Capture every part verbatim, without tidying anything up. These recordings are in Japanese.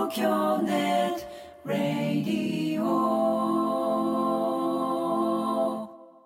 東京ネットラディオ。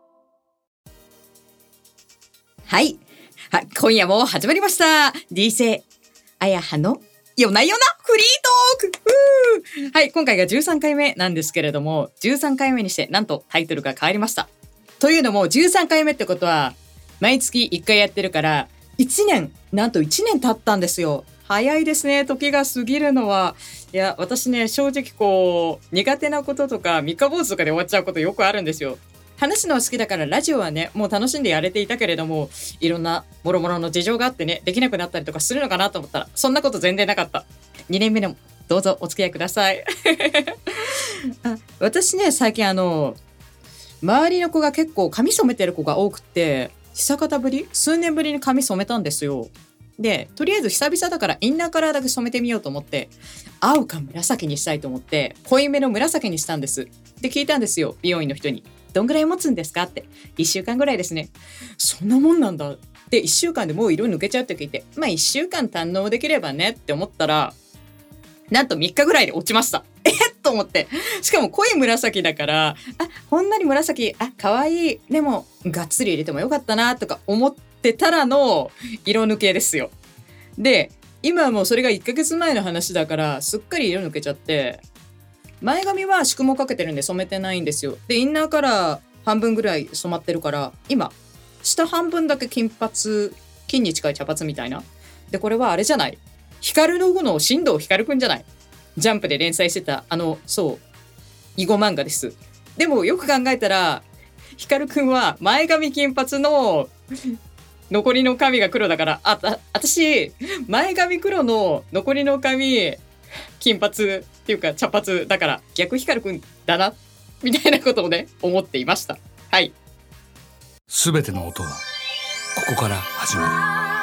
はい、はい、今夜も始まりました ディージェー あやはの夜な夜なフリートーク。はい、今回がじゅうさんかいめなんですけれども、じゅうさんかいめにしてなんとタイトルが変わりました。というのもじゅうさんかいめってことは毎月いっかいやってるからいちねん、なんといちねん経ったんですよ。早いですね、時が過ぎるのは。いや、私ね、正直こう苦手なこととか三日坊主とかで終わっちゃうことよくあるんですよ。話すのは好きだからラジオはね、もう楽しんでやれていたけれども、いろんな諸々の事情があってね、できなくなったりとかするのかなと思ったら、そんなこと全然なかった。にねんめでもどうぞお付き合いください。あ、私ね、最近あの周りの子が結構髪染めてる子が多くて、久方ぶり数年ぶりに髪染めたんですよ。で、とりあえず久々だからインナーカラーだけ染めてみようと思って、青か紫にしたいと思って濃いめの紫にしたんです。で、聞いたんですよ、美容院の人に。どんぐらい持つんですかって。いっしゅうかんぐらいですね。そんなもんなんだ。で、いっしゅうかんでもう色抜けちゃうって聞いて、まあいっしゅうかん堪能できればねって思ったら、なんとみっかぐらいで落ちました。えっと思って。しかも濃い紫だから、あ、ほんのり紫、あ、可愛い。でも、がっつり入れてもよかったなとか思ってたらの色抜けですよ。で、今はもうそれがいっかげつまえの話だから、すっかり色抜けちゃって、前髪は宿毛かけてるんで染めてないんですよ。で、インナーカラー半分ぐらい染まってるから、今、下半分だけ金髪、金に近い茶髪みたいな。で、これはあれじゃない。光の碁の新藤光くんじゃない。ジャンプで連載してた、あの、そう、囲碁漫画です。でもよく考えたら、光くんは前髪金髪の残りの髪が黒だから、あ、あ、私、前髪黒の残りの髪、金髪っていうか茶髪だから逆光くんだなみたいなことをね思っていました。はい。 すべての音はここから始まる。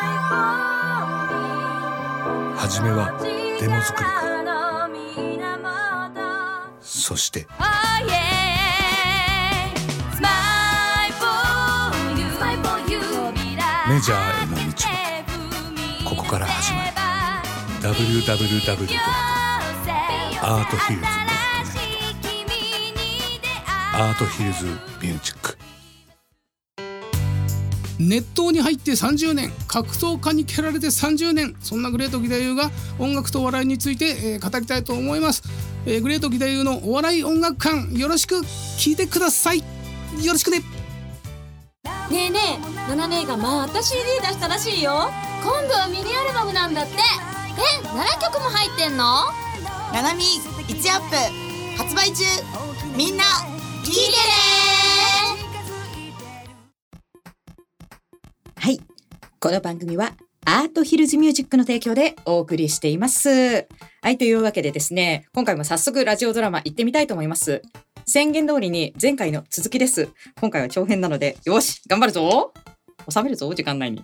はじめはデモ作りから、そしてメジャーへの道はここから始まる。 ダブリューダブリューダブリュー ドットアートヒルズ ドットネット アートヒルズミュージック。 熱湯に入ってさんじゅうねん、格闘家に蹴られてさんじゅうねん、そんなグレート義太夫が音楽とお笑いについて、えー、語りたいと思います。えー、グレート義太夫のお笑い音楽館、よろしく聞いてください。よろしくね。 ねえねえ、ナナ姉がまた シーディー 出したらしいよ。今度はミニアルバムなんだって。え、ななきょくも入ってんの？ ナナミいちアップ発売中。みんな聞いてね。 はい、この番組はアートヒルズミュージックの提供でお送りしています。はい、というわけでですね、今回も早速ラジオドラマ行ってみたいと思います。宣言通りに前回の続きです。今回は長編なので、よし頑張るぞ。収めるぞ時間内に。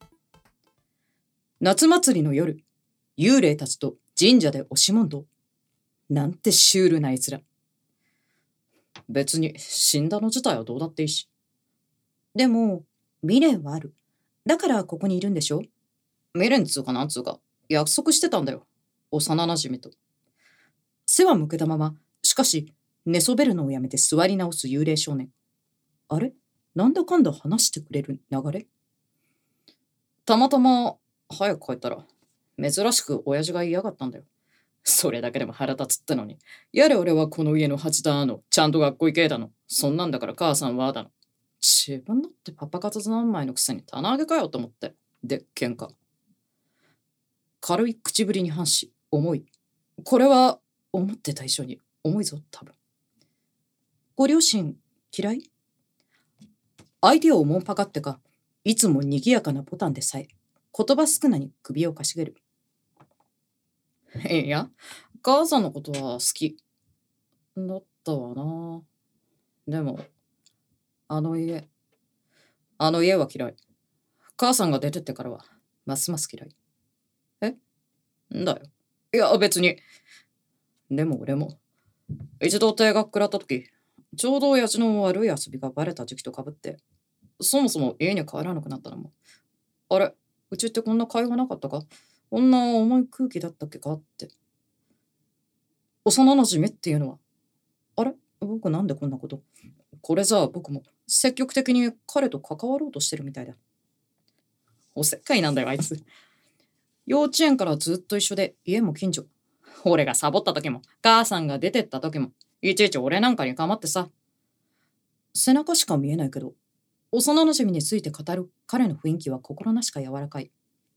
夏祭りの夜、幽霊たちと神社で押し問答。なんてシュールな奴ら。別に死んだの自体はどうだっていいし。でも未練はある。だからここにいるんでしょ。未練つうかなんつうか約束してたんだよ、幼なじみと。背は向けたまま、しかし寝そべるのをやめて座り直す幽霊少年。あれ、なんだかんだ話してくれる流れ。たまたま早く帰ったら珍しく親父が嫌がったんだよ。それだけでも腹立つってのに、やれ俺はこの家の恥だの、ちゃんと学校行けだの、そんなんだから母さんはだの。自分だってパパ活三昧のくせに棚上げかよと思って。で、喧嘩。軽い口ぶりに反し、重い。これは思ってた以上に重いぞ、多分。ご両親嫌い？相手をおもんぱかってか、いつも賑やかなボタンでさえ言葉少なに首をかしげる。いや、母さんのことは好きだったわな。でもあの家あの家は嫌い。母さんが出てってからはますます嫌い。え？んだよ。いや別に。でも俺も一度定額食らった時、ちょうど親父の悪い遊びがバレた時期とかぶって、そもそも家に帰らなくなったのも、あれ、うちってこんな会話なかったか、こんな重い空気だったっけかって。 幼馴染っていうのは。あれ僕なんでこんなこと。これじゃあ僕も積極的に彼と関わろうとしてるみたいだ。おせっかいなんだよあいつ。幼稚園からずっと一緒で家も近所。俺がサボった時も母さんが出てった時もいちいち俺なんかに構ってさ。背中しか見えないけど幼馴染について語る彼の雰囲気は心なしか柔らかい。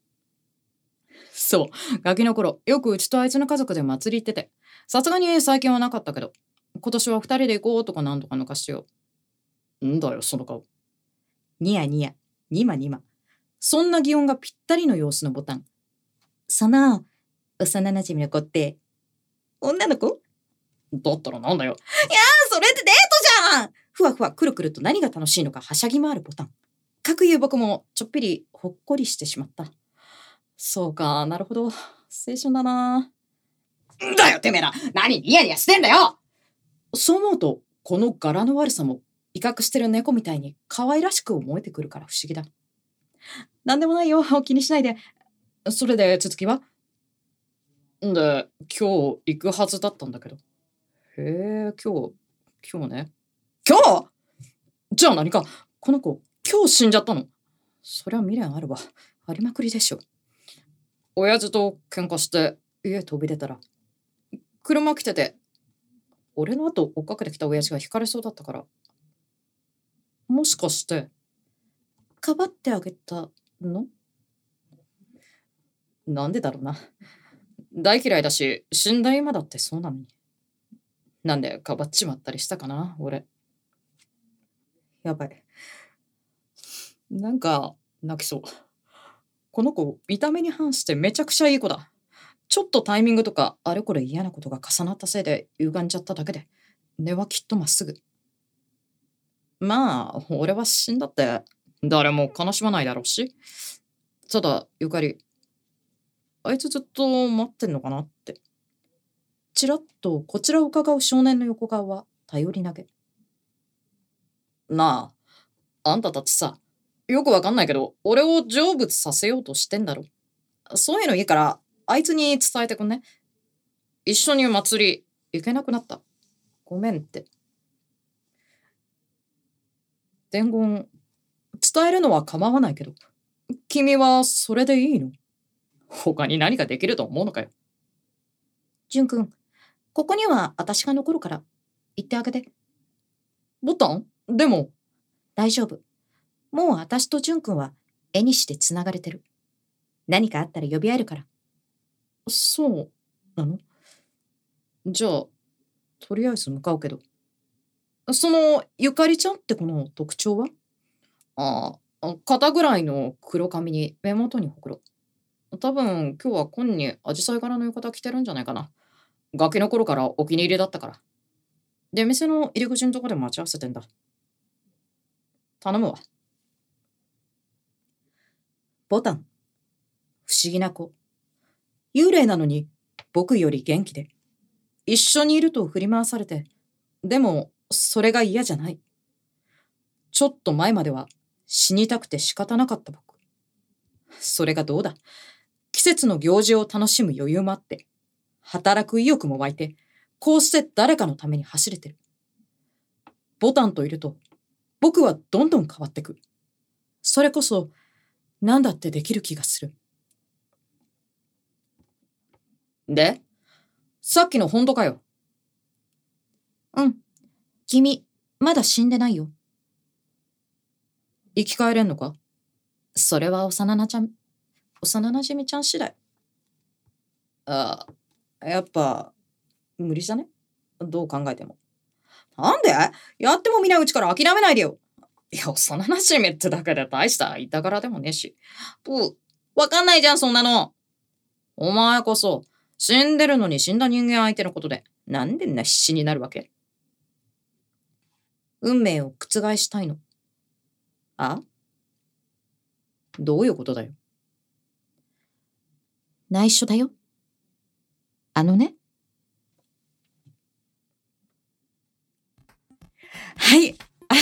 そう、ガキの頃よくうちとあいつの家族で祭り行ってて、さすがに最近はなかったけど今年は二人で行こうとかなんとか抜かしてよ。んだよその顔。ニヤニヤニマニマ。そんな擬音がぴったりの様子のボタン。その幼馴染の子って女の子だったらなんだよ。いやーそれってデートじゃん。ふわふわくるくると何が楽しいのかはしゃぎ回るボタン。かくいう僕もちょっぴりほっこりしてしまった。そうか、なるほど。青春だな。んだよてめえら、何ニヤニヤしてんだよ。そう思うとこの柄の悪さも威嚇してる猫みたいに可愛らしく思えてくるから不思議だ。なんでもないよ、気にしないで。それで続きは？んで今日行くはずだったんだけど。へえ、今日今日ね。今日？じゃあ何かこの子今日死んじゃったの？そりゃ未練あるわ。ありまくりでしょ。親父と喧嘩して家飛び出たら車来てて、俺の後追っかけてきた親父が引かれそうだったから、もしかしてかばってあげたの？なんでだろうな。大嫌いだし死んだ今だってそうなのに、なんでかばっちまったりしたかな俺。やばい、なんか泣きそう。この子見た目に反してめちゃくちゃいい子だ。ちょっとタイミングとかあれこれ嫌なことが重なったせいで歪んじゃっただけで、根はきっとまっすぐ。まあ俺は死んだって誰も悲しまないだろうし。ただゆかり、あいつずっと待ってんのかなって。ちらっとこちらを伺う少年の横顔は頼り投げ。なあ、あんたたちさ、よくわかんないけど俺を成仏させようとしてんだろ。そういうのいいからあいつに伝えてくんね。一緒に祭り行けなくなった。ごめんって。伝言伝えるのは構わないけど、君はそれでいいの？他に何かできると思うのかよ。淳くん、ここには私が残るから言ってあげて。ボタン？でも大丈夫。もう私と淳くんは絵にしてつながれてる。何かあったら呼び合えるから。そうなの？じゃあとりあえず向かうけど、そのゆかりちゃんって子の特徴は？ああ、肩ぐらいの黒髪に目元にほくろ。多分今日は紺にアジサイ柄の浴衣着てるんじゃないかな。ガキの頃からお気に入りだったから。で、店の入り口のとこで待ち合わせてんだ。頼むわ。ボタン。不思議な子。幽霊なのに僕より元気で。一緒にいると振り回されて、でもそれが嫌じゃない。ちょっと前までは死にたくて仕方なかった僕。それがどうだ。季節の行事を楽しむ余裕もあって、働く意欲も湧いて、こうして誰かのために走れてる。ボタンといると、僕はどんどん変わってく。それこそ、何だってできる気がする。で、さっきの本当かよ。うん。君、まだ死んでないよ。生き返れんのか？それは幼なじみ、幼なじみちゃん次第。ああ、やっぱ、無理じゃね？どう考えても。なんで？やってもみないうちから諦めないでよ。いや、幼なじみってだけで大したいた柄でもねえし。う、わかんないじゃん、そんなの。お前こそ、死んでるのに死んだ人間相手のことで、なんでんな必死になるわけ？運命を覆したいの。あ？どういうことだよ。内緒だよ。あのね。はい。あ、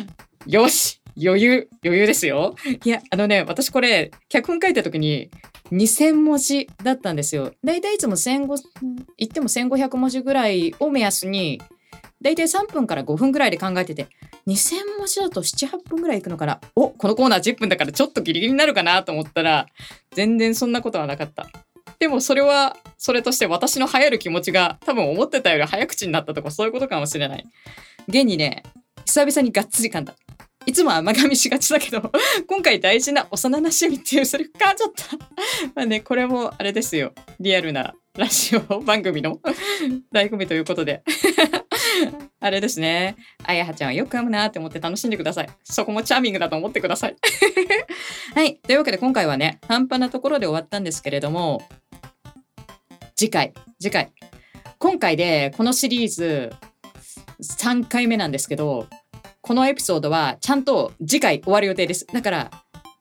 よし。余裕、余裕ですよ。いや、あのね、私これ、脚本書いた時に、 にせんもじだったんですよ。だいたいいつもせんごひゃく言ってもせんごひゃくもじぐらいを目安にだいたいさんぷんからごふんぐらいで考えてて、にせんもじだとなな、はっぷんぐらいいくのかな。お、このコーナーじゅっぷんだからちょっとギリギリになるかなと思ったら全然そんなことはなかった。でもそれはそれとして私の流行る気持ちが多分思ってたより早口になったとかそういうことかもしれない。現にね、久々にがっつり噛んだ。いつも甘噛みしがちだけど今回大事な幼馴染っていうセリフ噛んじゃったまあね、これもあれですよ、リアルなラジオ番組の醍醐味ということであれですね、あやはちゃんはよく噛むなって思って楽しんでください。そこもチャーミングだと思ってくださいはい、というわけで今回はね、半端なところで終わったんですけれども、次回次回今回でこのシリーズさんかいめなんですけど、このエピソードはちゃんと次回終わる予定です。だから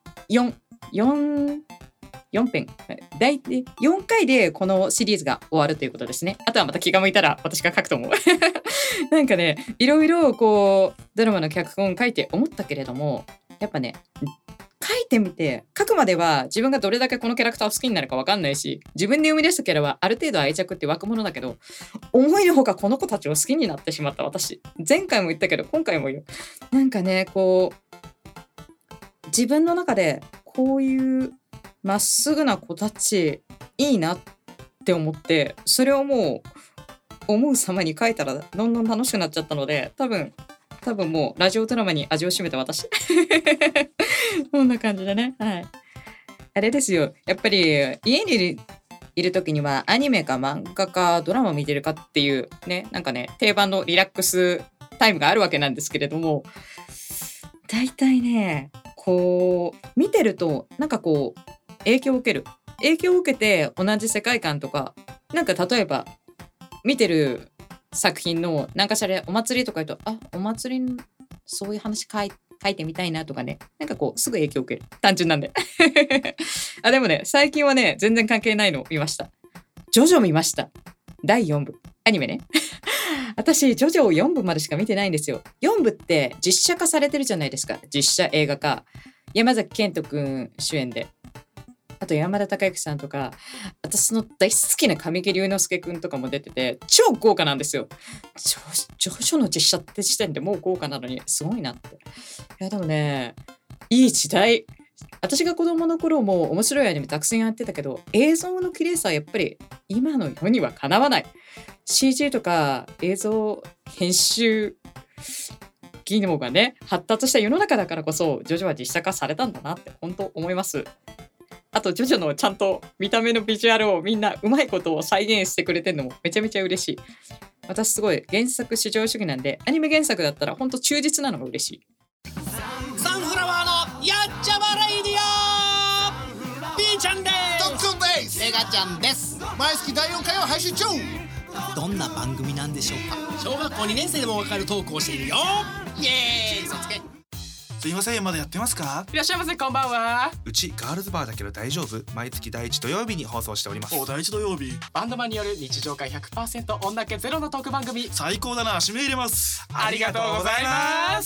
4、4、よん編だいたいよんかいでこのシリーズが終わるということですね。あとはまた気が向いたら私が書くと思うなんかね、いろいろこうドラマの脚本書いて思ったけれども、やっぱね、書いてみて、書くまでは自分がどれだけこのキャラクターを好きになるか分かんないし、自分で生み出したキャラはある程度愛着って湧くものだけど、思いのほかこの子たちを好きになってしまった私。前回も言ったけど今回も言う。なんかね、こう自分の中でこういうまっすぐな子たちいいなって思って、それをもう思う様に書いたらどんどん楽しくなっちゃったので、多分多分もうラジオドラマに味を占めた私こんな感じでね、はい、あれですよ、やっぱり家にいるいる時にはアニメか漫画かドラマ見てるかっていうね、なんかね、定番のリラックスタイムがあるわけなんですけれども、だいたいね、こう見てるとなんかこう影響を受ける影響を受けて同じ世界観とか、なんか例えば見てる作品の何かしらでお祭りとか言うと、あ、お祭りのそういう話書い書いてみたいなとかね、なんかこうすぐ影響を受ける、単純なんであ、でもね、最近はね全然関係ないの見ました。ジョジョ見ました。だいよんぶアニメね私ジョジョをよんぶまでしか見てないんですよ。よんぶって実写化されてるじゃないですか。実写映画化、山崎賢人くん主演で、あと山田孝之さんとか、私の大好きな神木隆之介くんとかも出てて、超豪華なんですよ。ジョジョジョの実写って時点でもう豪華なのにすごいなって。いやでもね、いい時代。私が子供の頃も面白いアニメたくさんやってたけど、映像の綺麗さはやっぱり今の世にはかなわない。 シージー とか映像編集技能がね発達した世の中だからこそ、ジョジョは実写化されたんだなって本当思います。あとジョジョのちゃんと見た目のビジュアルをみんなうまいことを再現してくれてるのもめちゃめちゃ嬉しい。私すごい原作至上主義なんで、アニメ原作だったら本当忠実なのが嬉しい。 サンフラワーのやっちゃまレイディオ、ピーちゃんですドックンです。 メガちゃんです。 毎月だいよんかいを配信中。 どんな番組なんでしょうか。小学校にねん生でもわかるトークをしているよ。イエーイ、嘘つけ。 すいません、まだやってますか。 いらっしゃいませ、こんばんは。 うちガールズバーだけど大丈夫。毎月第一土曜日に放送しております。 お、第一土曜日。バンドマンによる日常会 ひゃくパーセント 女気ゼロのトーク番組。 最高だな、指名入れます。 ありがとうございます。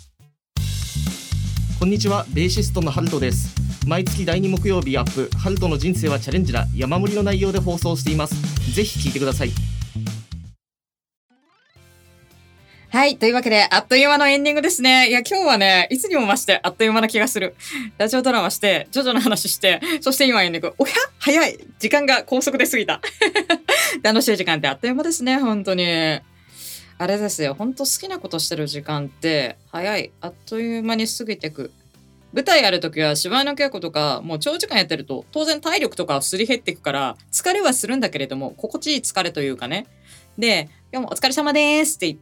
こんにちは、ベーシストのハルトです。毎月だいに木曜日アップ、ハルトの人生はチャレンジだ、山盛りの内容で放送しています。ぜひ聞いてください。 はい。というわけで、あっという間のエンディングですね。いや、今日はね、いつにも増してあっという間な気がする。ラジオドラマして、ジョジョの話して、そして今エンディング。おや？早い。時間が高速で過ぎた。楽しい時間ってあっという間ですね、本当に。あれですよ、本当好きなことしてる時間って、早い。あっという間に過ぎてく。舞台やるときは芝居の稽古とか、もう長時間やってると、当然体力とかはすり減っていくから、疲れはするんだけれども、心地いい疲れというかね。で、今日もお疲れ様ですって言って、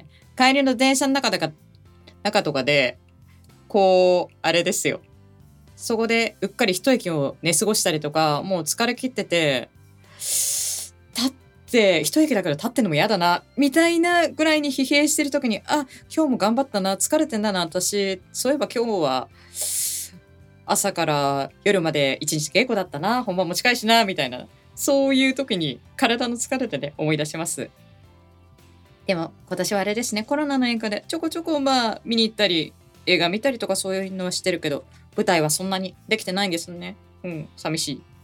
帰りの電車の中とか、中とかで、こう、あれですよ。そこでうっかり一息を寝過ごしたりとか、もう疲れ切ってて、立って、一息だから立ってんのも嫌だな、みたいなぐらいに疲弊してる時に、あ、今日も頑張ったな、疲れてんだな、私、そういえば今日は、朝から夜まで一日稽古だったな、本番も近いしな、みたいな、そういう時に体の疲れてね、思い出します。でも今年はあれですね、コロナの影響でちょこちょこまあ見に行ったり映画見たりとかそういうのはしてるけど、舞台はそんなにできてないんですね。うん、寂しい。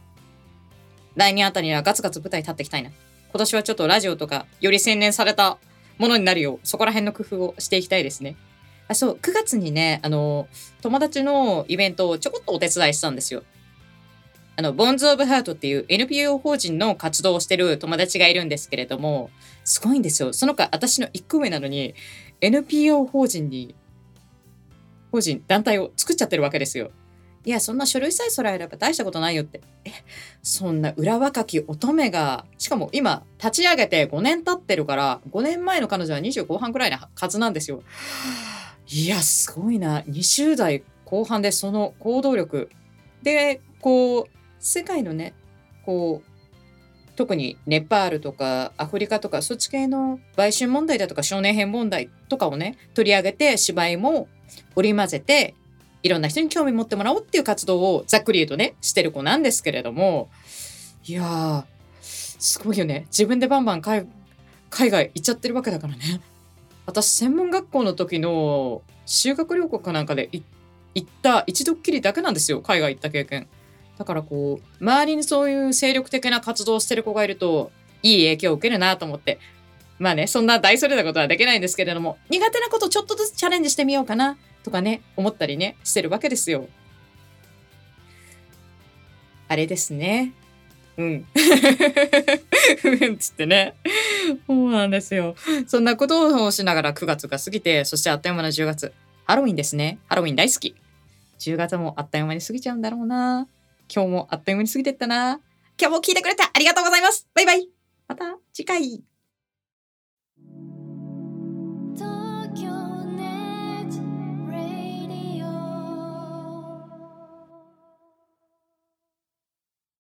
来年あたりにはガツガツ舞台立っていきたいな。今年はちょっとラジオとかより洗練されたものになるよう、そこら辺の工夫をしていきたいですね。あ、そう、くがつにね、あの、友達のイベントをちょこっとお手伝いしたんですよ。あの、ボンズ・オブ・ハートっていう エヌピーオー 法人の活動をしてる友達がいるんですけれども、すごいんですよ。その子、私のいっこ上なのに、エヌピーオー 法人に、法人、団体を作っちゃってるわけですよ。いや、そんな書類さえ揃えれば大したことないよって。え、そんな裏若き乙女が、しかも今、立ち上げてごねん経ってるから、ごねんまえの彼女はにじゅう後半くらいなはずなんですよ。いや、すごいな。にじゅう代後半でその行動力。で、こう、世界のね、こう、特にネパールとかアフリカとかそっち系の売春問題だとか少年編問題とかをね、取り上げて芝居も織り交ぜて、いろんな人に興味持ってもらおうっていう活動をざっくり言うとね、してる子なんですけれども、いやー、すごいよね。自分でバンバン海、海外行っちゃってるわけだからね。私、専門学校の時の修学旅行かなんかで行った一度っきりだけなんですよ。海外行った経験。だからこう、周りにそういう精力的な活動をしてる子がいると、いい影響を受けるなと思って。まあね、そんな大それたことはできないんですけれども、苦手なことちょっとずつチャレンジしてみようかな。とかね、思ったりね、してるわけですよ。あれですね。うん。うんつってね。そうなんですよ。そんなことをしながらくがつが過ぎて、そしてあっという間のじゅうがつ。ハロウィンですね。ハロウィン大好き。じゅうがつもあっという間に過ぎちゃうんだろうな。今日もあっという間に過ぎてったな。今日も聞いてくれてありがとうございます。バイバイ。また次回。